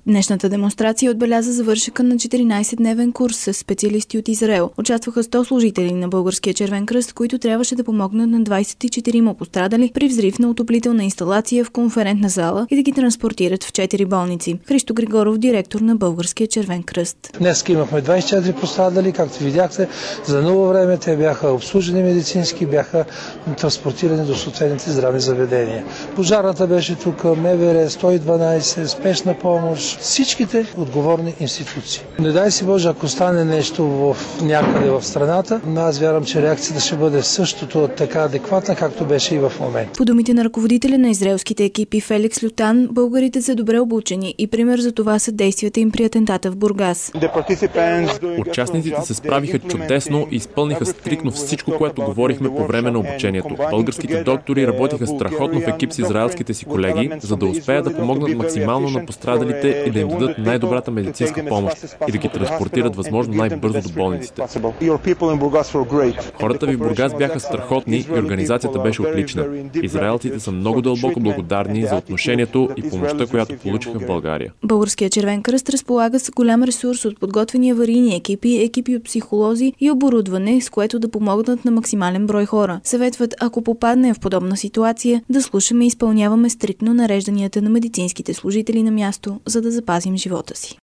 Днешната демонстрация отбеляза завършека на 14-дневен курс с специалисти от Израел. Участваха 100 служители на Българския червен кръст, които трябваше да помогнат на 24 пострадали при взрив на отоплителна инсталация в конферентна зала и да ги транспортират в 4 болници. Христо Григоров, директор на Българския червен кръст. Днес имахме 24 пострадали, както видяхте. За много време те бяха обслужени медицински, бяха транспортирани до съответните здравни заведения. Пожарната беше тук, МВР, 112, спешна помощ, всичките отговорни институции. Не дай си Боже, ако стане нещо някъде в страната, но аз вярвам, че реакцията ще бъде същото така адекватна, както беше и в момента. По думите на ръководителя на израелските екипи Феликс Лютан, българите са добре обучени и пример за това са действията им при атентата в Бургас. Участниците се справиха чудесно и изпълниха стриктно всичко, което говорихме по време на обучението. Българските доктори работиха страхотно в екип с израелските си колеги, за да успеят да помогнат максимално на пострадалите и да им дадат най-добрата медицинска помощ и да ги транспортират възможно най-бързо до болниците. Хората ви в Бургас бяха страхотни и организацията беше отлична. Израелците са много дълбоко благодарни за отношението и помощта, която получиха в България. Българският червен кръст разполага с голям ресурс от подготвени аварийни екипи от психолози и оборудване, с което да помогнат на максимален брой хора. Съветват, ако попадне в подобна ситуация, да слушаме и изпълняваме стриктно нарежданията на медицинските служители на място, за да запазим живота си.